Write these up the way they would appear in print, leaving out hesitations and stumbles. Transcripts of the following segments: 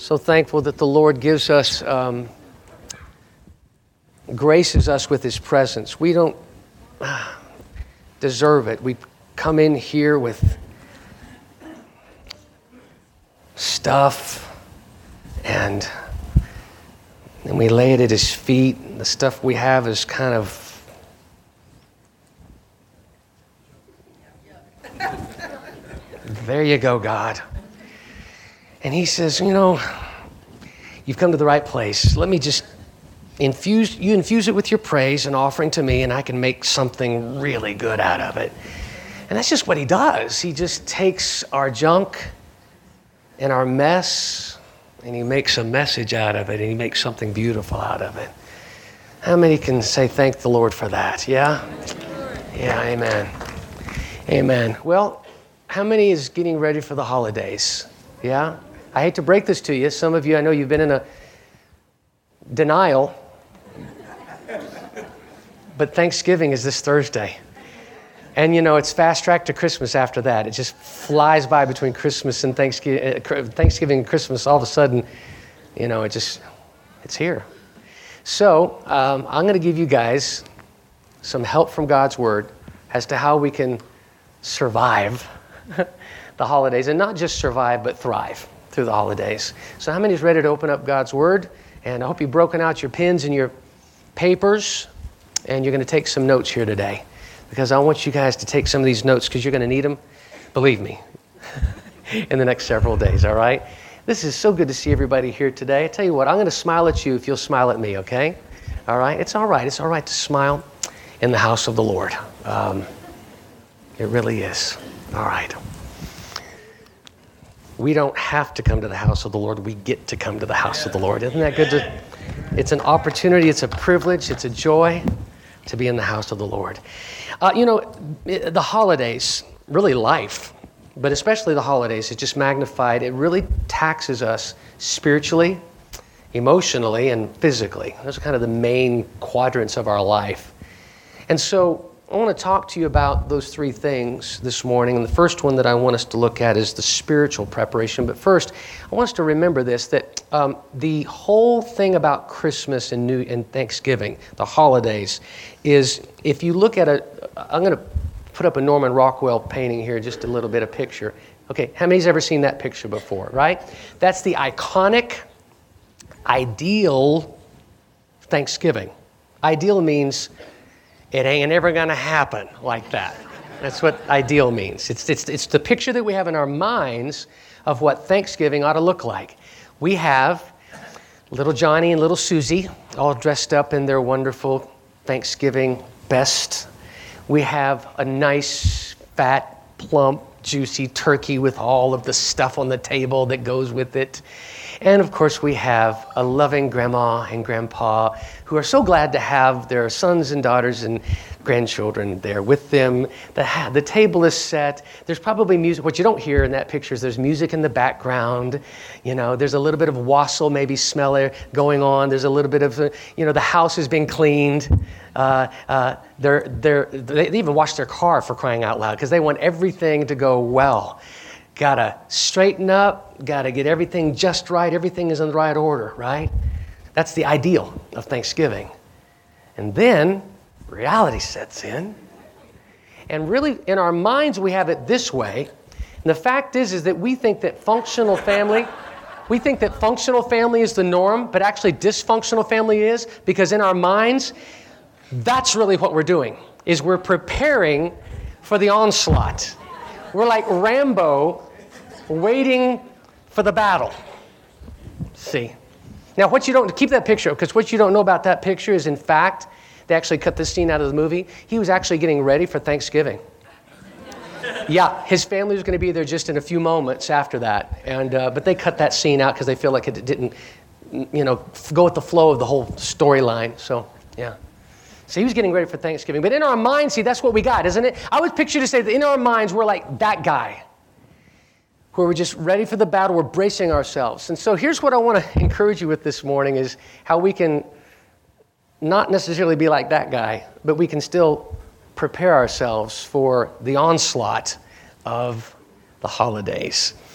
So thankful that the Lord gives us, graces us with His presence. We don't deserve it. We come in here with stuff and we lay it at His feet. And the stuff we have is kind of there you go, God. And He says, you've come to the right place. Let me just infuse it with your praise and offering to me, and I can make something really good out of it. And that's just what He does. He just takes our junk and our mess, and He makes a message out of it, and He makes something beautiful out of it. How many can say thank the Lord for that? Yeah? Yeah, amen. Amen. Well, how many is getting ready for the holidays? Yeah? I hate to break this to you. Some of you, I know you've been in a denial, but Thanksgiving is this Thursday. And it's fast track to Christmas after that. It just flies by between Christmas and Thanksgiving and Christmas. All of a sudden, it's here. So I'm going to give you guys some help from God's Word as to how we can survive the holidays, and not just survive, but thrive through the holidays. So how many is ready to open up God's Word? And I hope you've broken out your pens and your papers, and you're going to take some notes here today, because I want you guys to take some of these notes because you're going to need them, believe me, in the next several days, all right? This is so good to see everybody here today. I tell you what, I'm going to smile at you if you'll smile at me, okay? All right? It's all right. It's all right to smile in the house of the Lord. It really is. All right. We don't have to come to the house of the Lord. We get to come to the house of the Lord. Isn't that good? It's an opportunity. It's a privilege. It's a joy to be in the house of the Lord. The holidays, really life, but especially the holidays, it's just magnified. It really taxes us spiritually, emotionally, and physically. Those are kind of the main quadrants of our life. And so I want to talk to you about those three things this morning. And the first one that I want us to look at is the spiritual preparation. But first, I want us to remember this, that the whole thing about Christmas and Thanksgiving, the holidays, is if you look at I'm going to put up a Norman Rockwell painting here, just a little bit of picture. Okay, how many's ever seen that picture before, right? That's the iconic, ideal Thanksgiving. Ideal means it ain't ever going to happen like that. That's what ideal means. It's the picture that we have in our minds of what Thanksgiving ought to look like. We have little Johnny and little Susie all dressed up in their wonderful Thanksgiving best. We have a nice, fat, plump, juicy turkey with all of the stuff on the table that goes with it. And of course, we have a loving grandma and grandpa who are so glad to have their sons and daughters and grandchildren there with them. The table is set. There's probably music. What you don't hear in that picture is there's music in the background. There's a little bit of wassail, maybe smell going on. There's a little bit of, the house is being cleaned. They even wash their car, for crying out loud, because they want everything to go well. Got to straighten up, got to get everything just right. Everything is in the right order, right? That's the ideal of Thanksgiving. And then reality sets in. And really, in our minds, we have it this way. And the fact is that we think that functional family is the norm, but actually dysfunctional family is, because in our minds, that's really what we're doing, is we're preparing for the onslaught. We're like Rambo waiting for the battle. See? Now, keep that picture, because what you don't know about that picture is, in fact, they actually cut this scene out of the movie. He was actually getting ready for Thanksgiving. Yeah, his family was going to be there just in a few moments after that. But they cut that scene out because they feel like it didn't, go with the flow of the whole storyline. So, yeah. So he was getting ready for Thanksgiving. But in our minds, see, that's what we got, isn't it? I would picture to say that in our minds, we're like that guy, where we're just ready for the battle, we're bracing ourselves. And so here's what I want to encourage you with this morning, is how we can not necessarily be like that guy, but we can still prepare ourselves for the onslaught of the holidays.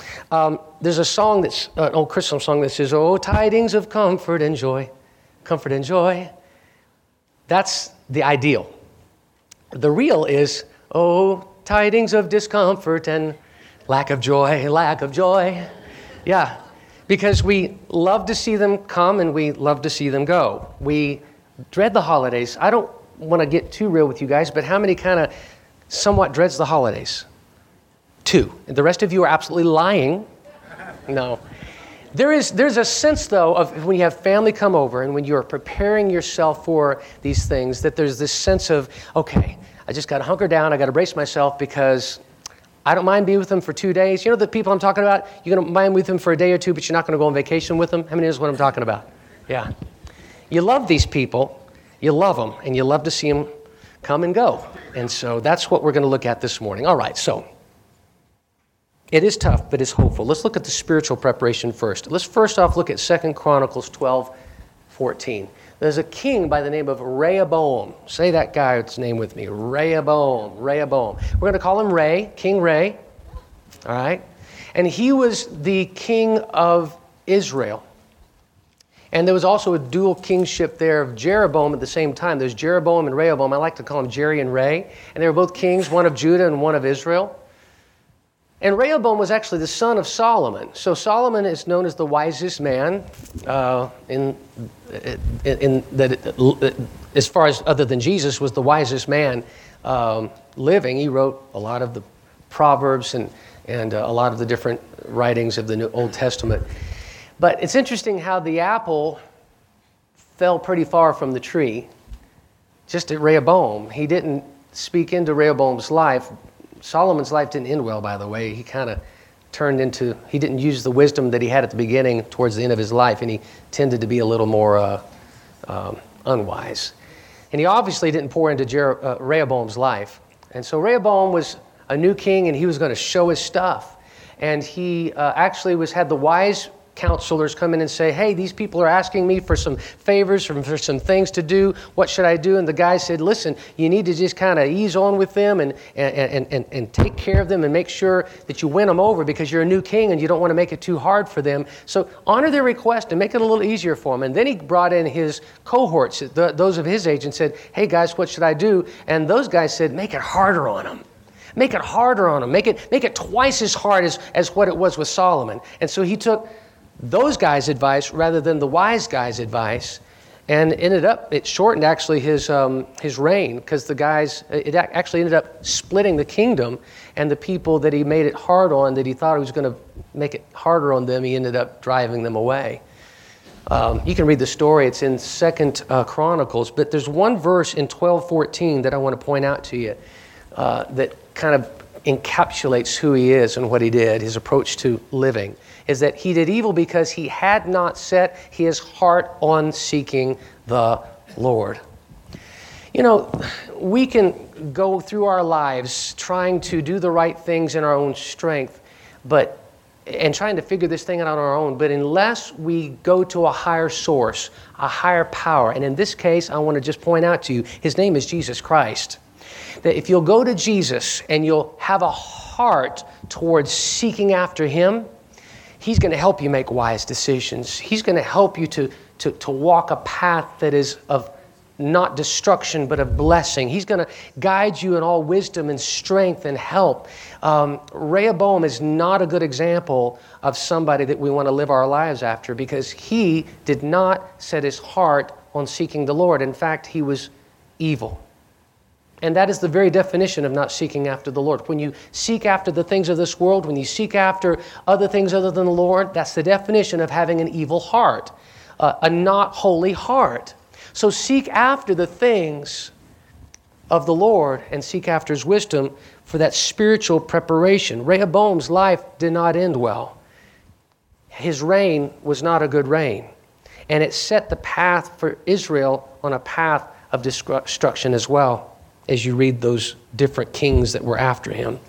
There's a song that's an old Christian song that says, "Oh, tidings of comfort and joy, comfort and joy." That's the ideal. The real is, "Oh, tidings of discomfort and lack of joy, lack of joy." Yeah, because we love to see them come and we love to see them go. We dread the holidays. I don't want to get too real with you guys, but how many kind of somewhat dreads the holidays? 2. And the rest of you are absolutely lying. No. There's a sense, though, of when you have family come over and when you're preparing yourself for these things, that there's this sense of, okay, I just got to hunker down, I got to brace myself because I don't mind being with them for 2 days. You know the people I'm talking about? You're going to mind with them for a day or two, but you're not going to go on vacation with them? How many knows what I'm talking about? Yeah. You love these people, you love them, and you love to see them come and go. And so that's what we're going to look at this morning. All right, so it is tough, but it's hopeful. Let's look at the spiritual preparation first. Let's first off look at 2 Chronicles 12:14. There's a king by the name of Rehoboam. Say that guy's name with me. Rehoboam. Rehoboam. We're going to call him Ray, King Ray. All right? And he was the king of Israel. And there was also a dual kingship there of Jeroboam at the same time. There's Jeroboam and Rehoboam. I like to call them Jerry and Ray. And they were both kings, one of Judah and one of Israel. And Rehoboam was actually the son of Solomon. So Solomon is known as the wisest man in that, as far as other than Jesus, was the wisest man living. He wrote a lot of the Proverbs and a lot of the different writings of the New Old Testament. But it's interesting how the apple fell pretty far from the tree, just at Rehoboam. He didn't speak into Rehoboam's life. Solomon's life didn't end well, by the way. He kind of he didn't use the wisdom that he had at the beginning towards the end of his life, and he tended to be a little more unwise. And he obviously didn't pour into Rehoboam's life. And so Rehoboam was a new king, and he was going to show his stuff. And he actually had the wise counselors come in and say, "Hey, these people are asking me for some favors, for some things to do. What should I do?" And the guy said, "Listen, you need to just kind of ease on with them and take care of them and make sure that you win them over because you're a new king and you don't want to make it too hard for them. So honor their request and make it a little easier for them." And then he brought in his cohorts, those of his age, and said, "Hey guys, what should I do?" And those guys said, "Make it harder on them. Make it harder on them. Make it twice as hard as what it was with Solomon." And so he took those guys' advice rather than the wise guys' advice, and it shortened actually his reign, because it actually ended up splitting the kingdom, and the people that he made it hard on, that he thought he was going to make it harder on them, he ended up driving them away. You can read the story. It's in 2 Chronicles, but there's one verse in 12:14 that I want to point out to you that kind of encapsulates who he is and what he did, his approach to living, is that he did evil because he had not set his heart on seeking the Lord. You know, we can go through our lives trying to do the right things in our own strength, and trying to figure this thing out on our own, but unless we go to a higher source, a higher power, and in this case, I want to just point out to you, his name is Jesus Christ. That if you'll go to Jesus and you'll have a heart towards seeking after him, he's going to help you make wise decisions. He's going to help you to walk a path that is of not destruction, but of blessing. He's going to guide you in all wisdom and strength and help. Rehoboam is not a good example of somebody that we want to live our lives after, because he did not set his heart on seeking the Lord. In fact, he was evil. And that is the very definition of not seeking after the Lord. When you seek after the things of this world, when you seek after other things other than the Lord, that's the definition of having an evil heart, a not holy heart. So seek after the things of the Lord and seek after his wisdom for that spiritual preparation. Rehoboam's life did not end well. His reign was not a good reign. And it set the path for Israel on a path of destruction as well, as you read those different kings that were after him.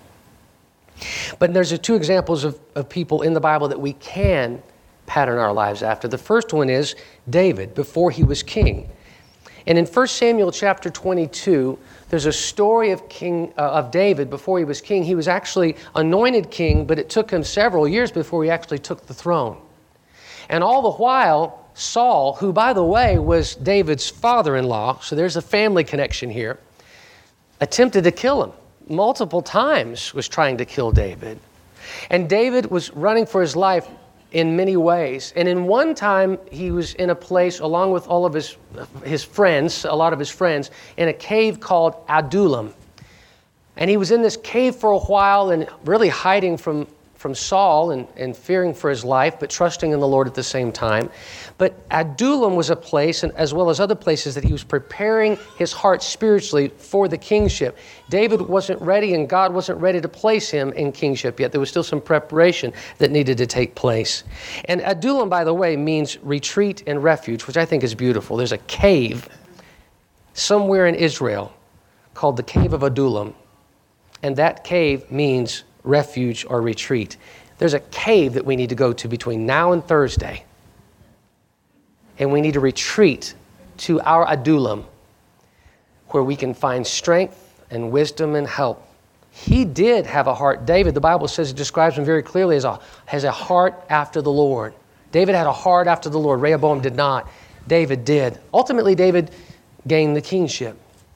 But there's 2 examples of people in the Bible that we can pattern our lives after. The first one is David, before he was king. And in 1 Samuel chapter 22, there's a story of David before he was king. He was actually anointed king, but it took him several years before he actually took the throne. And all the while, Saul, who, by the way, was David's father-in-law, so there's a family connection here, attempted to kill him. Multiple times was trying to kill David. And David was running for his life in many ways. And in one time, he was in a place along with all of his friends, a lot of his friends, in a cave called Adullam. And he was in this cave for a while and really hiding from Saul and fearing for his life, but trusting in the Lord at the same time. But Adullam was a place, and as well as other places, that he was preparing his heart spiritually for the kingship. David wasn't ready, and God wasn't ready to place him in kingship yet. There was still some preparation that needed to take place. And Adullam, by the way, means retreat and refuge, which I think is beautiful. There's a cave somewhere in Israel called the Cave of Adullam, and that cave means refuge or retreat. There's a cave that we need to go to between now and Thursday. And we need to retreat to our Adullam, where we can find strength and wisdom and help. He did have a heart. David, the Bible says, it describes him very clearly as has a heart after the Lord. David had a heart after the Lord. Rehoboam did not. David did. Ultimately, David gained the kingship.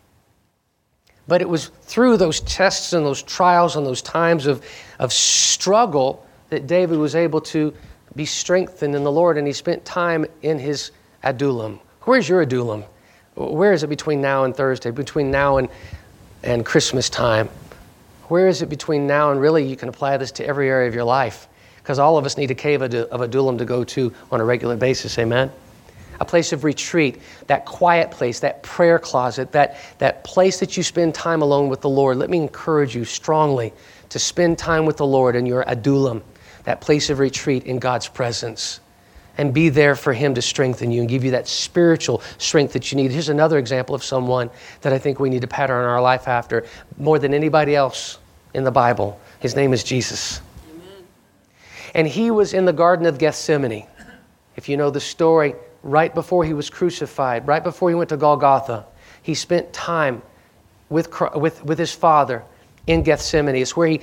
But it was through those tests and those trials and those times of struggle that David was able to be strengthened in the Lord, and he spent time in his Adullam. Where's your Adullam? Where is it between now and Thursday, between now and Christmas time? Where is it between now and really you can apply this to every area of your life? Because all of us need a cave of Adullam to go to on a regular basis, amen? A place of retreat, that quiet place, that prayer closet, that place that you spend time alone with the Lord. Let me encourage you strongly to spend time with the Lord in your Adullam, that place of retreat in God's presence, and be there for Him to strengthen you and give you that spiritual strength that you need. Here's another example of someone that I think we need to pattern our life after more than anybody else in the Bible. His name is Jesus. Amen. And He was in the Garden of Gethsemane. If you know the story, right before He was crucified, right before He went to Golgotha, He spent time with His Father in Gethsemane. It's where He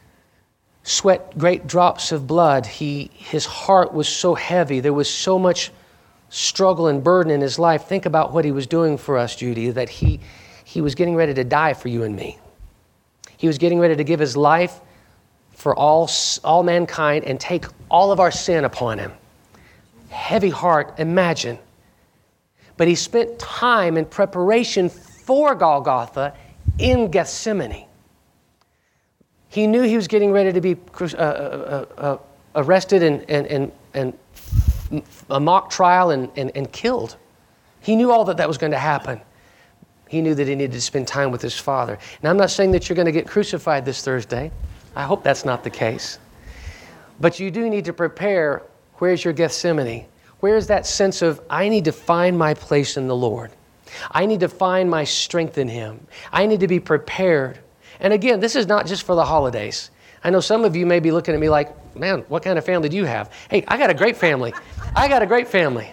sweat great drops of blood. His heart was so heavy. There was so much struggle and burden in His life. Think about what He was doing for us, Judy, that He was getting ready to die for you and me. He was getting ready to give His life for all mankind and take all of our sin upon Him. Heavy heart, imagine. But He spent time in preparation for Golgotha in Gethsemane. He knew He was getting ready to be arrested and a mock trial and killed. He knew all that was going to happen. He knew that He needed to spend time with His Father. Now, I'm not saying that you're going to get crucified this Thursday. I hope that's not the case. But you do need to prepare. Where's your Gethsemane? Where's that sense of, I need to find my place in the Lord. I need to find my strength in Him. I need to be prepared. And again, this is not just for the holidays. I know some of you may be looking at me like, man, what kind of family do you have? Hey, I got a great family. I got a great family,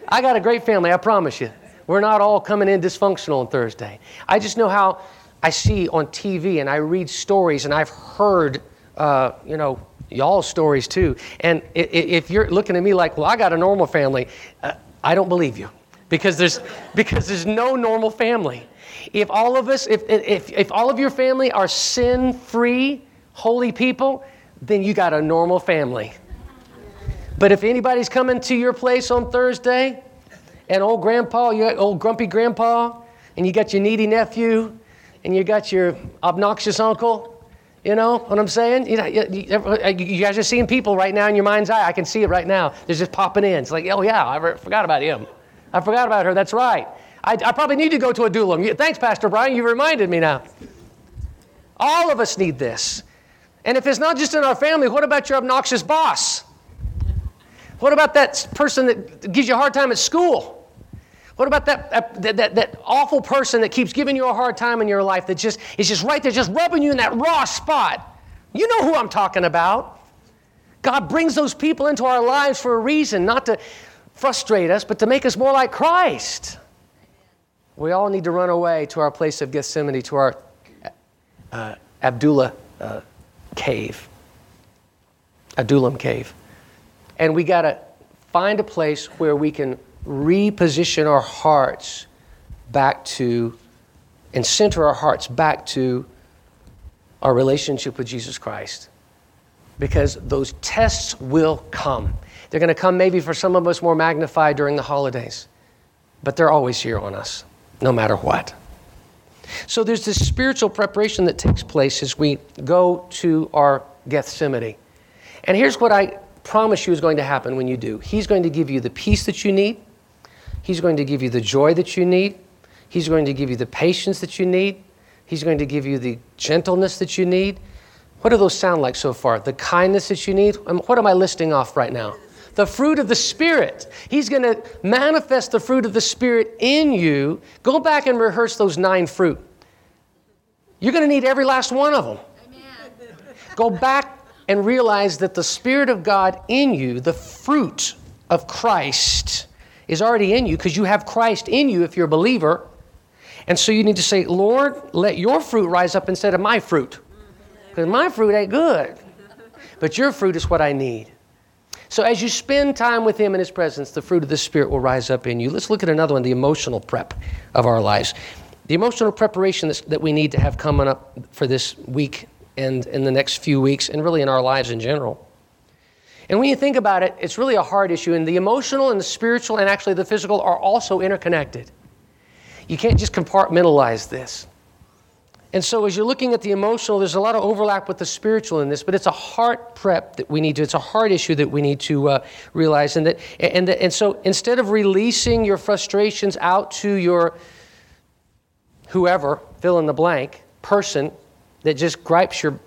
I promise you. We're not all coming in dysfunctional on Thursday. I just know how I see on TV and I read stories and I've heard, y'all's stories too. And if you're looking at me like, well, I got a normal family, I don't believe you, because there's no normal family. If all of us, if all of your family are sin-free, holy people, then you got a normal family. But if anybody's coming to your place on Thursday, and old grandpa, you got old grumpy grandpa, and you got your needy nephew, and you got your obnoxious uncle. You know what I'm saying? You guys are seeing people right now in your mind's eye. I can see it right now. They're just popping in. It's like, oh yeah, I forgot about him. I forgot about her. That's right. I probably need to go to Adullam. Thanks, Pastor Brian. You reminded me now. All of us need this. And if it's not just in our family, what about your obnoxious boss? What about that person that gives you a hard time at school? What about that awful person that keeps giving you a hard time in your life that is just right there, just rubbing you in that raw spot? You know who I'm talking about. God brings those people into our lives for a reason, not to frustrate us, but to make us more like Christ. We all need to run away to our place of Gethsemane, to our Adullam cave. And we got to find a place where we can reposition our hearts back to, and center our hearts back to our relationship with Jesus Christ. Because those tests will come. They're going to come maybe for some of us more magnified during the holidays. But they're always here on us, no matter what. So there's this spiritual preparation that takes place as we go to our Gethsemane. And here's what I promise you is going to happen when you do. He's going to give you the peace that you need. He's going to give you the joy that you need. He's going to give you the patience that you need. He's going to give you the gentleness that you need. What do those sound like so far? The kindness that you need? What am I listing off right now? The fruit of the Spirit. He's going to manifest the fruit of the Spirit in you. Go back and rehearse those 9 fruit. You're going to need every last one of them. Amen. Go back and realize that the Spirit of God in you, the fruit of Christ, is already in you because you have Christ in you if you're a believer. And so you need to say, Lord, let your fruit rise up instead of my fruit. Because my fruit ain't good. But your fruit is what I need. So as you spend time with Him in His presence, the fruit of the Spirit will rise up in you. Let's look at another one, the emotional prep of our lives. The emotional preparation that we need to have coming up for this week and in the next few weeks, and really in our lives in general. And when you think about it, it's really a hard issue. And the emotional and the spiritual and actually the physical are also interconnected. You can't just compartmentalize this. And so as you're looking at the emotional, there's a lot of overlap with the spiritual in this, but it's a heart prep that we need to, it's a heart issue that we need to realize. And so instead of releasing your frustrations out to your whoever, fill in the blank, person that just gripes your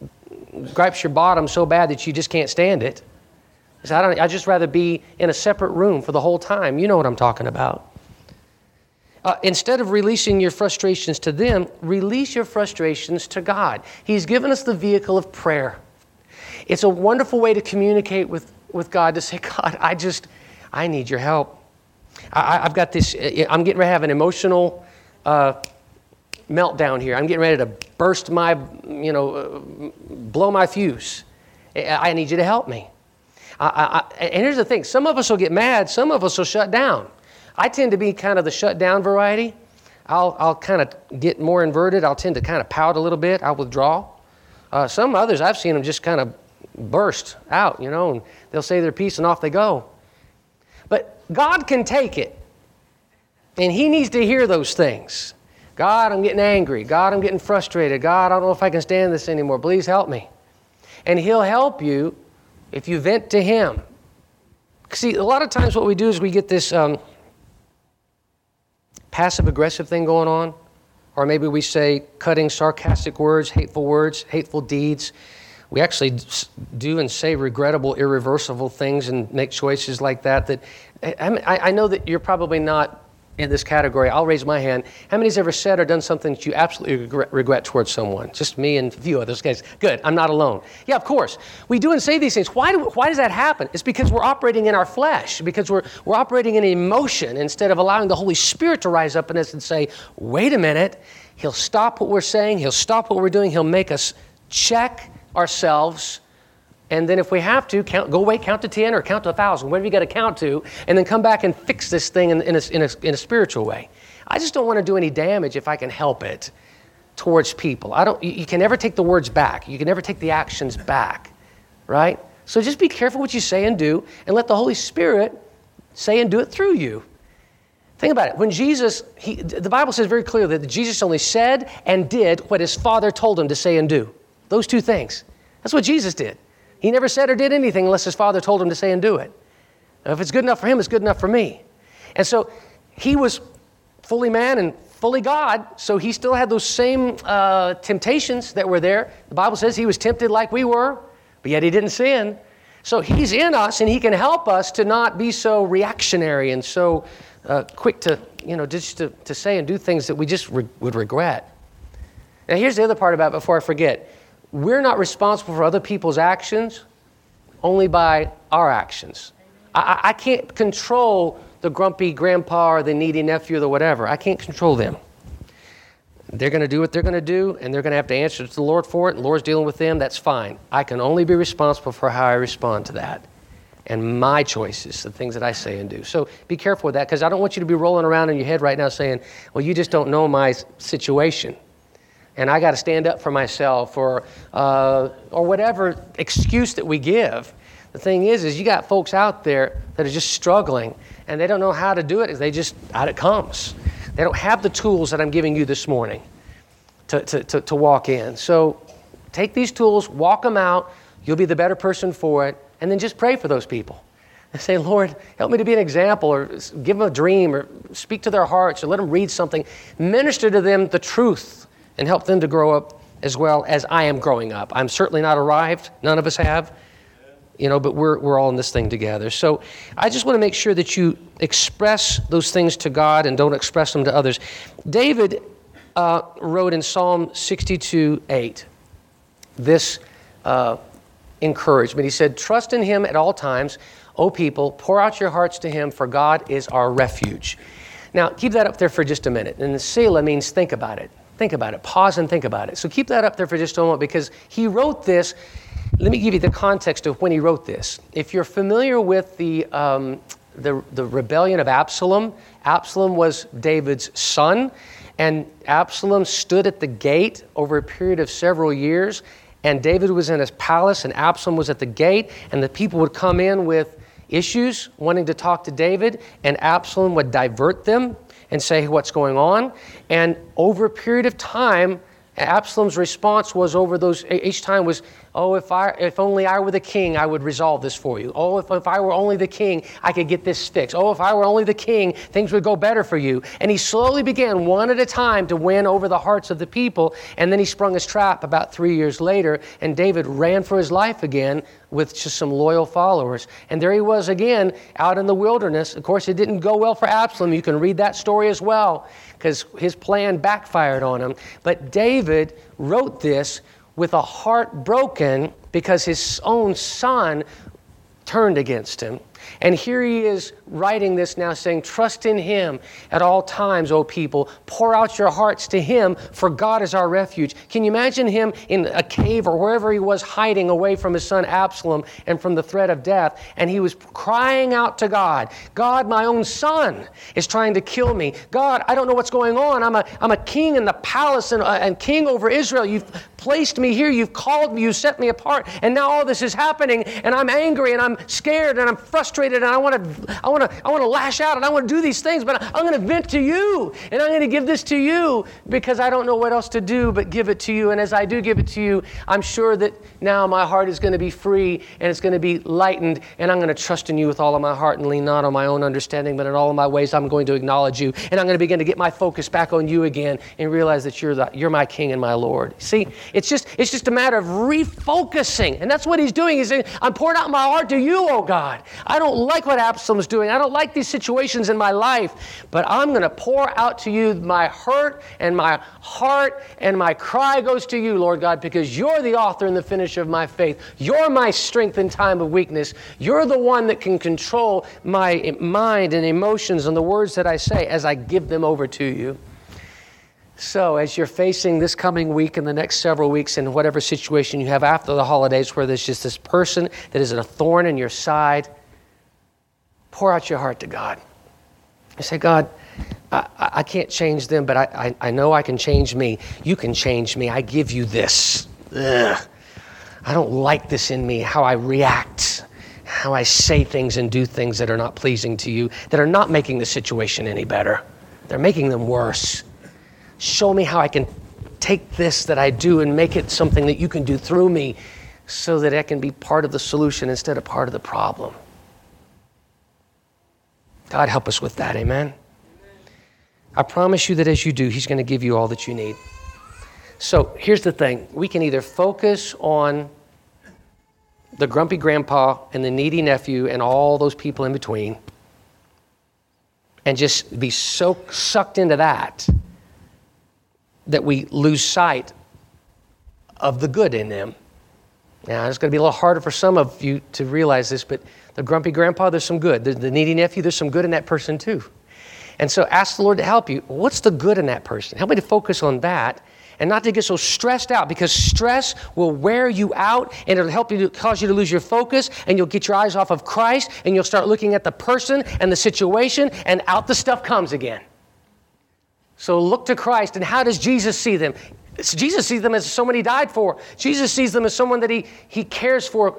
bottom so bad that you just can't stand it. I'd just rather be in a separate room for the whole time. You know what I'm talking about. Instead of releasing your frustrations to them, release your frustrations to God. He's given us the vehicle of prayer. It's a wonderful way to communicate with God, to say, God, I need your help. I've got this, I'm getting ready to have an emotional meltdown here. I'm getting ready to burst my, blow my fuse. I need you to help me. And here's the thing, some of us will get mad, some of us will shut down. I tend to be kind of the shut down variety. I'll kind of get more inverted. I'll tend to kind of pout a little bit. I'll withdraw. Some others, I've seen them just kind of burst out, and they'll say their piece and off they go. But God can take it. And He needs to hear those things. God, I'm getting angry. God, I'm getting frustrated. God, I don't know if I can stand this anymore. Please help me. And He'll help you if you vent to Him. See, a lot of times what we do is we get this passive-aggressive thing going on, or maybe we say cutting, sarcastic words, hateful deeds. We actually do and say regrettable, irreversible things and make choices like that. I know that you're probably not in this category. I'll raise my hand. How many's ever said or done something that you absolutely regret towards someone? Just me and a few others. Guys, good. I'm not alone. Yeah, of course. We do and say these things. Why does that happen? It's because we're operating in our flesh, because we're operating in emotion instead of allowing the Holy Spirit to rise up in us and say, wait a minute. He'll stop what we're saying. He'll stop what we're doing. He'll make us check ourselves. And then if we have to, count to 10 or count to 1,000, whatever you got to count to, and then come back and fix this thing in a spiritual way. I just don't want to do any damage if I can help it towards people. You can never take the words back. You can never take the actions back, right? So just be careful what you say and do, and let the Holy Spirit say and do it through you. Think about it. When Jesus, the Bible says very clearly that Jesus only said and did what His Father told Him to say and do. Those two things. That's what Jesus did. He never said or did anything unless His Father told Him to say and do it. Now, if it's good enough for Him, it's good enough for me. And so He was fully man and fully God, so He still had those same temptations that were there. The Bible says He was tempted like we were, but yet He didn't sin. So He's in us, and He can help us to not be so reactionary and so quick to, just to say and do things that we just would regret. Now, here's the other part about it before I forget. We're not responsible for other people's actions, only by our actions. I can't control the grumpy grandpa or the needy nephew or the whatever. I can't control them. They're going to do what they're going to do, and they're going to have to answer to the Lord for it, and the Lord's dealing with them. That's fine. I can only be responsible for how I respond to that and my choices, the things that I say and do. So be careful with that, because I don't want you to be rolling around in your head right now saying, well, you just don't know my situation, and I got to stand up for myself, or whatever excuse that we give. The thing is you got folks out there that are just struggling, and they don't know how to do it. They just, out it comes. They don't have the tools that I'm giving you this morning to walk in. So take these tools, walk them out. You'll be the better person for it. And then just pray for those people. And say, Lord, help me to be an example, or give them a dream, or speak to their hearts, or let them read something. Minister to them the truth and help them to grow up as well as I am growing up. I'm certainly not arrived. None of us have. But we're all in this thing together. So I just want to make sure that you express those things to God and don't express them to others. David wrote in Psalm 62:8 this encouragement. He said, trust in him at all times, O people, pour out your hearts to him, for God is our refuge. Now, keep that up there for just a minute. And the Selah means think about it. Think about it. Pause and think about it. So keep that up there for just a moment, because he wrote this. Let me give you the context of when he wrote this. If you're familiar with the rebellion of Absalom, Absalom was David's son, and Absalom stood at the gate over a period of several years, and David was in his palace, and Absalom was at the gate, and the people would come in with issues, wanting to talk to David, and Absalom would divert them and say what's going on. And over a period of time, Absalom's response was each time was, oh, if only I were the king, I would resolve this for you. Oh, if I were only the king, I could get this fixed. Oh, if I were only the king, things would go better for you. And he slowly began one at a time to win over the hearts of the people. And then he sprung his trap about 3 years later, and David ran for his life again with just some loyal followers. And there he was again out in the wilderness. Of course, it didn't go well for Absalom. You can read that story as well, because his plan backfired on him. But David wrote this with a heart broken because his own son turned against him. And here he is writing this now, saying, trust in him at all times, O people. Pour out your hearts to him, for God is our refuge. Can you imagine him in a cave or wherever he was, hiding away from his son Absalom and from the threat of death? And he was crying out to God, God, my own son is trying to kill me. God, I don't know what's going on. I'm a king in the palace and king over Israel. You've placed me here. You've called me. You set me apart. And now all this is happening, and I'm angry, and I'm scared, and I'm frustrated, and I want to lash out, and I want to do these things, but I'm going to vent to you, and I'm going to give this to you because I don't know what else to do but give it to you. And as I do give it to you, I'm sure that now my heart is going to be free, and it's going to be lightened, and I'm going to trust in you with all of my heart and lean not on my own understanding, but in all of my ways I'm going to acknowledge you, and I'm going to begin to get my focus back on you again and realize that you're my King and my Lord. See, it's just a matter of refocusing, and that's what he's doing. He's saying, I'm pouring out my heart to you, oh God. I don't like what Absalom's doing. I don't like these situations in my life, but I'm going to pour out to you my hurt and my heart, and my cry goes to you, Lord God, because you're the author and the finisher of my faith. You're my strength in time of weakness. You're the one that can control my mind and emotions and the words that I say as I give them over to you. So as you're facing this coming week and the next several weeks in whatever situation you have after the holidays where there's just this person that is a thorn in your side, pour out your heart to God. You say, God, I can't change them, but I know I can change me. You can change me. I give you this. Ugh. I don't like this in me, how I react, how I say things and do things that are not pleasing to you, that are not making the situation any better. They're making them worse. Show me how I can take this that I do and make it something that you can do through me so that I can be part of the solution instead of part of the problem. God, help us with that, amen? I promise you that as you do, he's going to give you all that you need. So here's the thing. We can either focus on the grumpy grandpa and the needy nephew and all those people in between and just be so sucked into that we lose sight of the good in them Now, it's going to be a little harder for some of you to realize this, but the grumpy grandpa, there's some good. The needy nephew, there's some good in that person too. And so ask the Lord to help you. What's the good in that person? Help me to focus on that and not to get so stressed out, because stress will wear you out and it'll help you to cause you to lose your focus, and you'll get your eyes off of Christ and you'll start looking at the person and the situation, and out the stuff comes again. So look to Christ. And how does Jesus see them? Jesus sees them as someone he died for. Jesus sees them as someone that he cares for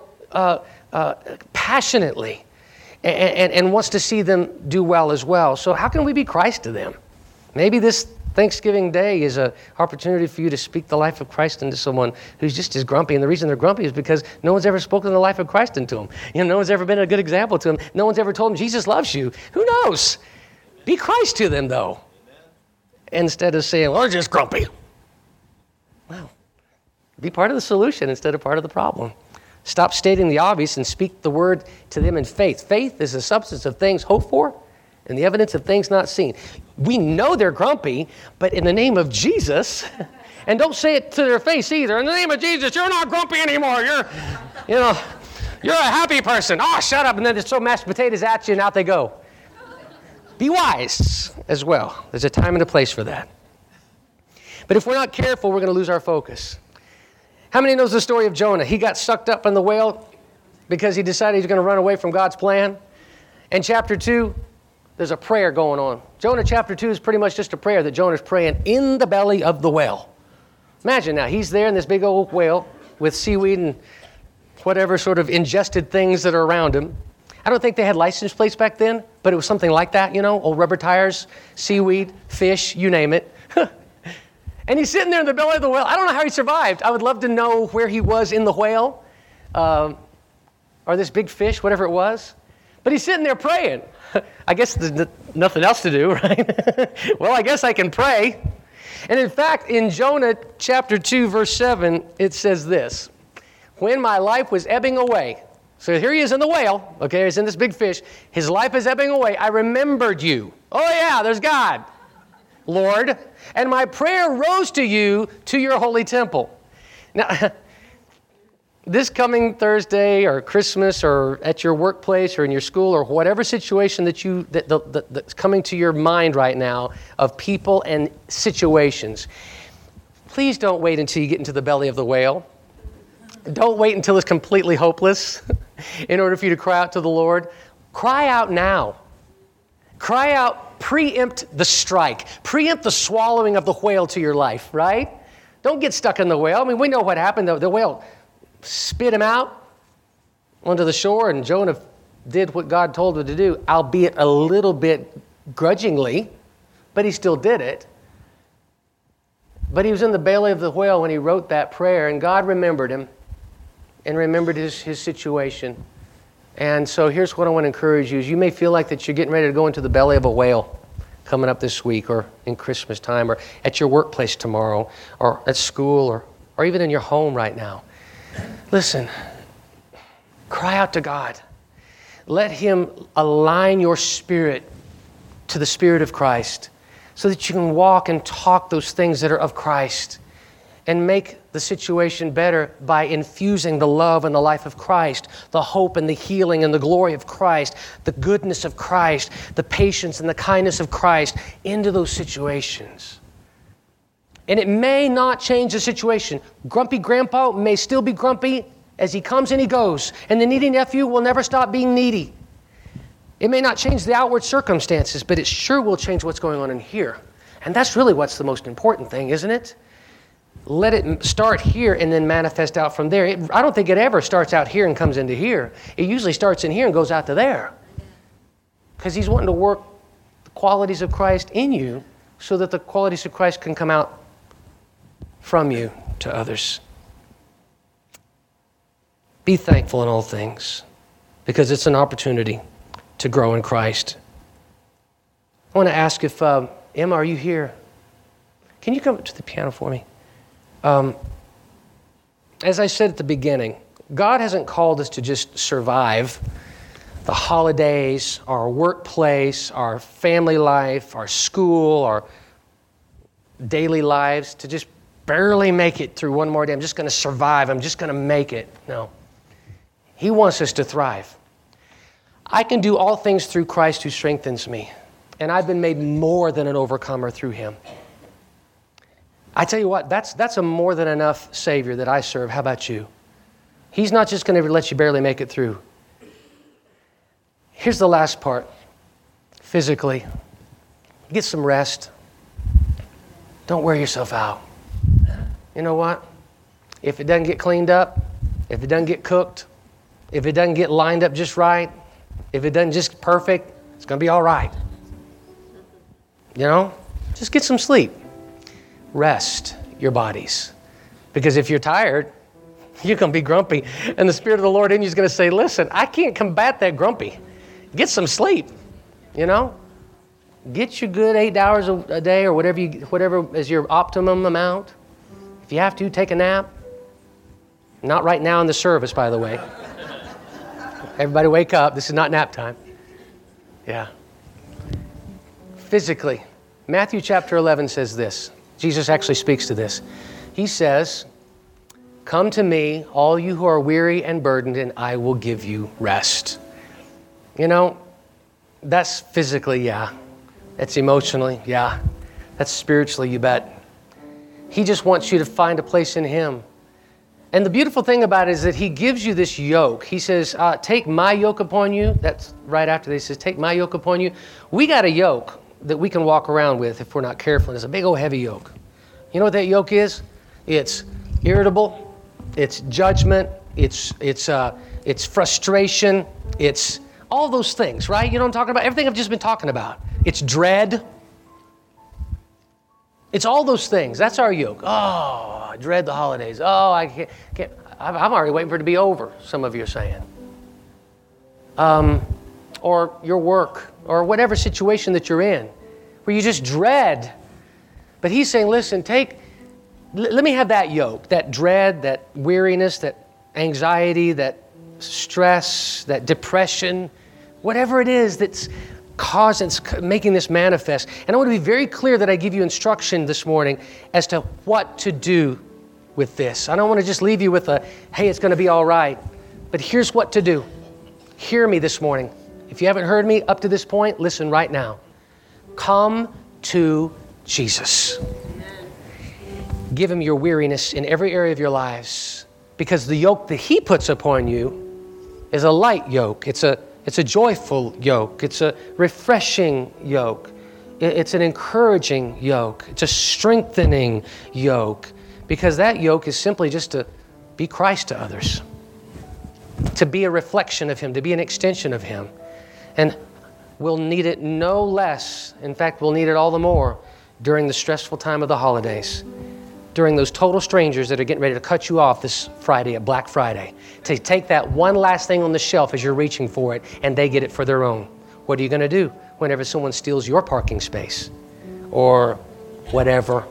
passionately and wants to see them do well as well. So how can we be Christ to them? Maybe this Thanksgiving Day is an opportunity for you to speak the life of Christ into someone who's just as grumpy. And the reason they're grumpy is because no one's ever spoken the life of Christ into them. No one's ever been a good example to them. No one's ever told them Jesus loves you. Who knows? Be Christ to them, though. Instead of saying, well, they're just grumpy. Well, be part of the solution instead of part of the problem. Stop stating the obvious and speak the word to them in faith. Faith is the substance of things hoped for and the evidence of things not seen. We know they're grumpy, but in the name of Jesus, and don't say it to their face either. In the name of Jesus, you're not grumpy anymore. You're a happy person. Oh, shut up. And then they throw mashed potatoes at you and out they go. Be wise as well. There's a time and a place for that. But if we're not careful, we're going to lose our focus. How many knows the story of Jonah? He got sucked up in the whale because he decided he was going to run away from God's plan. In chapter 2, there's a prayer going on. Jonah chapter 2 is pretty much just a prayer that Jonah's praying in the belly of the whale. Imagine now, he's there in this big old whale with seaweed and whatever sort of ingested things that are around him. I don't think they had license plates back then, but it was something like that, old rubber tires, seaweed, fish, you name it. And he's sitting there in the belly of the whale. I don't know how he survived. I would love to know where he was in the whale, or this big fish, whatever it was. But he's sitting there praying. I guess there's nothing else to do, right? Well, I guess I can pray. And in fact, in Jonah chapter 2, verse 7, it says this: when my life was ebbing away, so here he is in the whale, okay, he's in this big fish, his life is ebbing away, I remembered you. Oh yeah, there's God, Lord, and my prayer rose to you, to your holy temple. Now, this coming Thursday or Christmas or at your workplace or in your school or whatever situation that's coming to your mind right now of people and situations, please don't wait until you get into the belly of the whale. Don't wait until it's completely hopeless in order for you to cry out to the Lord. Cry out now. Cry out, preempt the strike. Preempt the swallowing of the whale to your life, right? Don't get stuck in the whale. I mean, we know what happened. The whale spit him out onto the shore, and Jonah did what God told him to do, albeit a little bit grudgingly, but he still did it. But he was in the belly of the whale when he wrote that prayer, and God remembered him and remembered his situation. And so here's what I want to encourage you. Is you may feel like that you're getting ready to go into the belly of a whale coming up this week or in Christmas time or at your workplace tomorrow or at school or even in your home right now. Listen, cry out to God. Let him align your spirit to the Spirit of Christ so that you can walk and talk those things that are of Christ and make the situation better by infusing the love and the life of Christ, the hope and the healing and the glory of Christ, the goodness of Christ, the patience and the kindness of Christ into those situations. And it may not change the situation. Grumpy grandpa may still be grumpy as he comes and he goes, and the needy nephew will never stop being needy. It may not change the outward circumstances, but it sure will change what's going on in here. And that's really what's the most important thing, isn't it? Let it start here and then manifest out from there. I don't think it ever starts out here and comes into here. It usually starts in here and goes out to there. Because he's wanting to work the qualities of Christ in you so that the qualities of Christ can come out from you to others. Be thankful in all things because it's an opportunity to grow in Christ. I want to ask if, Emma, are you here? Can you come up to the piano for me? As I said at the beginning, God hasn't called us to just survive the holidays, our workplace, our family life, our school, our daily lives, to just barely make it through one more day. I'm just going to survive. I'm just going to make it. No. He wants us to thrive. I can do all things through Christ who strengthens me. And I've been made more than an overcomer through him. I tell you what, that's a more than enough Savior that I serve. How about you? He's not just going to let you barely make it through. Here's the last part. Physically, get some rest. Don't wear yourself out. You know what? If it doesn't get cleaned up, if it doesn't get cooked, if it doesn't get lined up just right, if it doesn't just perfect, it's going to be all right. You know? Just get some sleep. Rest your bodies. Because if you're tired, you're going to be grumpy. And the Spirit of the Lord in you is going to say, listen, I can't combat that grumpy. Get some sleep. You know? Get your good 8 hours a day or whatever is your optimum amount. If you have to, take a nap. Not right now in the service, by the way. Everybody wake up. This is not nap time. Yeah. Physically, Matthew chapter 11 says this. Jesus actually speaks to this. He says, come to me, all you who are weary and burdened, and I will give you rest. You know, that's physically, yeah. That's emotionally, yeah. That's spiritually, you bet. He just wants you to find a place in him. And the beautiful thing about it is that he gives you this yoke. He says, take my yoke upon you. That's right after he says, take my yoke upon you. We got a yoke that we can walk around with if we're not careful. It's a big old heavy yoke. You know what that yoke is? It's irritable. It's judgment. It's frustration. It's all those things, right? You know what I'm talking about? Everything I've just been talking about. It's dread. It's all those things. That's our yoke. Oh, I dread the holidays. Oh, I can't. I'm already waiting for it to be over, some of you are saying. Or your work, or whatever situation that you're in, where you just dread. But he's saying, listen, let me have that yoke, that dread, that weariness, that anxiety, that stress, that depression, whatever it is that's making this manifest. And I want to be very clear that I give you instruction this morning as to what to do with this. I don't want to just leave you with hey, it's going to be all right. But here's what to do. Hear me this morning. If you haven't heard me up to this point, listen right now. Come to Jesus. Amen. Give him your weariness in every area of your lives, because the yoke that he puts upon you is a light yoke. It's a joyful yoke. It's a refreshing yoke. It's an encouraging yoke. It's a strengthening yoke, because that yoke is simply just to be Christ to others, to be a reflection of him, to be an extension of him. And we'll need it no less. In fact, we'll need it all the more during the stressful time of the holidays, during those total strangers that are getting ready to cut you off this Friday at Black Friday, to take that one last thing on the shelf as you're reaching for it, and they get it for their own. What are you going to do whenever someone steals your parking space or whatever?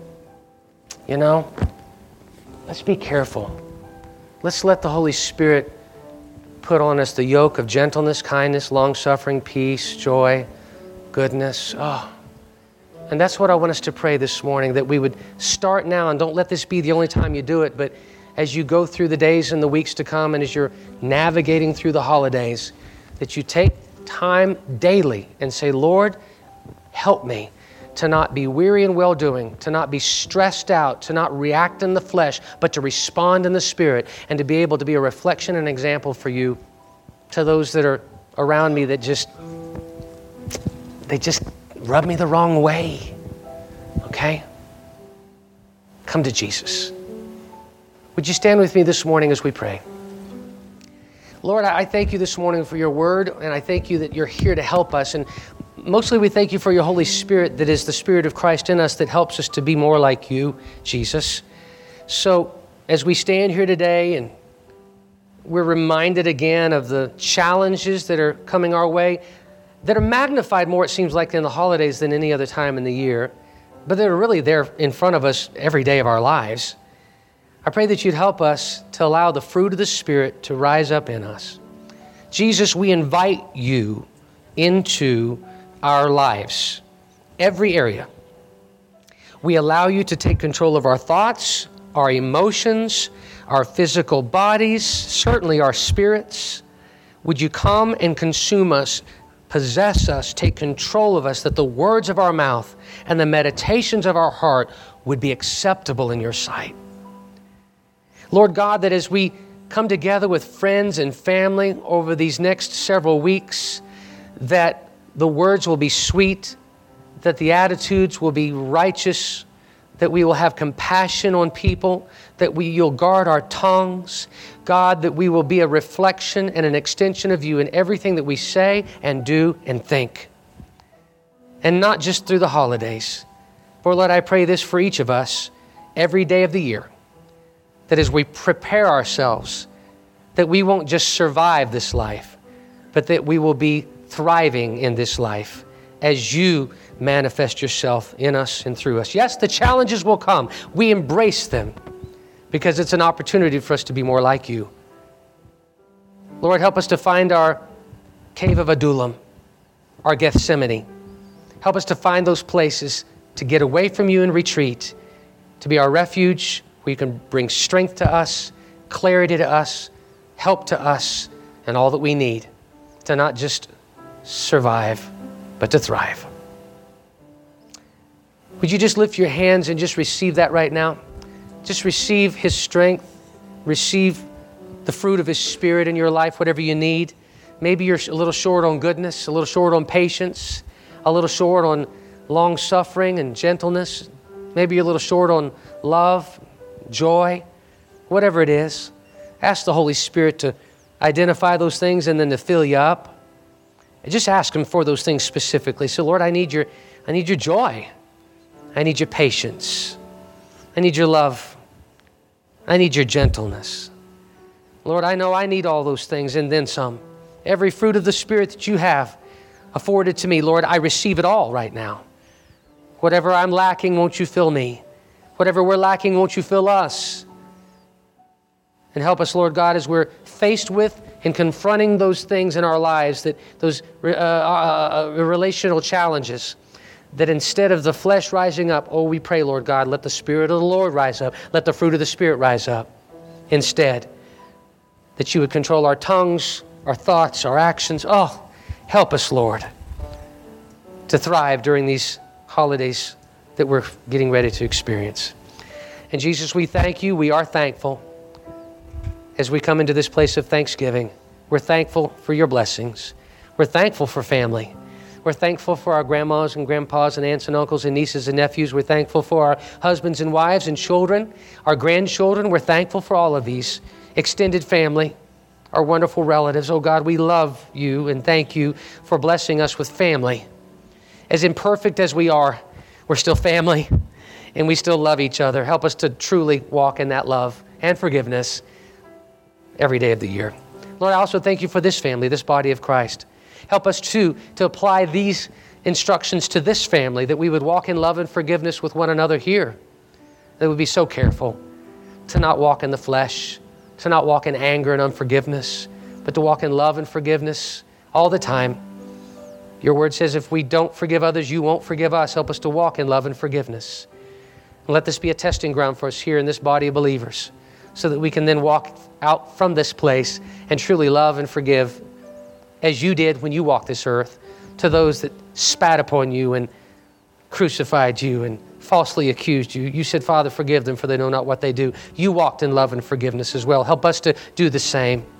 You know, let's be careful. Let's let the Holy Spirit put on us the yoke of gentleness, kindness, long-suffering, peace, joy, goodness. Oh. And that's what I want us to pray this morning, that we would start now, and don't let this be the only time you do it, but as you go through the days and the weeks to come, and as you're navigating through the holidays, that you take time daily and say, Lord, help me to not be weary in well-doing, to not be stressed out, to not react in the flesh, but to respond in the Spirit, and to be able to be a reflection and example for you to those that are around me that just rub me the wrong way. Okay? Come to Jesus. Would you stand with me this morning as we pray? Lord, I thank you this morning for your word, and I thank you that you're here to help us. And mostly we thank you for your Holy Spirit that is the Spirit of Christ in us that helps us to be more like you, Jesus. So as we stand here today and we're reminded again of the challenges that are coming our way, that are magnified more, it seems like, in the holidays than any other time in the year, but they're really there in front of us every day of our lives. I pray that you'd help us to allow the fruit of the Spirit to rise up in us. Jesus, we invite you into our lives, every area. We allow you to take control of our thoughts, our emotions, our physical bodies, certainly our spirits. Would you come and consume us, possess us, take control of us, that the words of our mouth and the meditations of our heart would be acceptable in your sight. Lord God, that as we come together with friends and family over these next several weeks, that the words will be sweet, that the attitudes will be righteous, that we will have compassion on people, that you'll guard our tongues. God, that we will be a reflection and an extension of you in everything that we say and do and think. And not just through the holidays. For Lord, I pray this for each of us every day of the year, that as we prepare ourselves, that we won't just survive this life, but that we will be thriving in this life as you manifest yourself in us and through us. Yes, the challenges will come. We embrace them because it's an opportunity for us to be more like you. Lord, help us to find our cave of Adullam, our Gethsemane. Help us to find those places to get away from you and retreat, to be our refuge where you can bring strength to us, clarity to us, help to us, and all that we need to not just survive, but to thrive. Would you just lift your hands and just receive that right now? Just receive His strength, receive the fruit of His Spirit in your life, whatever you need. Maybe you're a little short on goodness, a little short on patience, a little short on long-suffering and gentleness. Maybe you're a little short on love, joy, whatever it is. Ask the Holy Spirit to identify those things and then to fill you up. And just ask Him for those things specifically. So, Lord, I need your joy. I need your patience. I need your love. I need your gentleness. Lord, I know I need all those things and then some. Every fruit of the Spirit that you have afforded to me, Lord, I receive it all right now. Whatever I'm lacking, won't you fill me? Whatever we're lacking, won't you fill us? And help us, Lord God, as we're faced with and confronting those things in our lives, that those relational challenges, that instead of the flesh rising up, oh, we pray, Lord God, let the Spirit of the Lord rise up. Let the fruit of the Spirit rise up instead. That you would control our tongues, our thoughts, our actions. Oh, help us, Lord, to thrive during these holidays that we're getting ready to experience. And Jesus, we thank you. We are thankful as we come into this place of thanksgiving. We're thankful for your blessings. We're thankful for family. We're thankful for our grandmas and grandpas and aunts and uncles and nieces and nephews. We're thankful for our husbands and wives and children, our grandchildren. We're thankful for all of these extended family, our wonderful relatives. Oh God, we love you and thank you for blessing us with family. As imperfect as we are, we're still family and we still love each other. Help us to truly walk in that love and forgiveness every day of the year. Lord, I also thank you for this family, this body of Christ. Help us to apply these instructions to this family, that we would walk in love and forgiveness with one another here. That we'd be so careful to not walk in the flesh, to not walk in anger and unforgiveness, but to walk in love and forgiveness all the time. Your word says if we don't forgive others, you won't forgive us. Help us to walk in love and forgiveness. And let this be a testing ground for us here in this body of believers, so that we can then walk out from this place and truly love and forgive as you did when you walked this earth, to those that spat upon you and crucified you and falsely accused you. You said, Father, forgive them, for they know not what they do. You walked in love and forgiveness as well. Help us to do the same.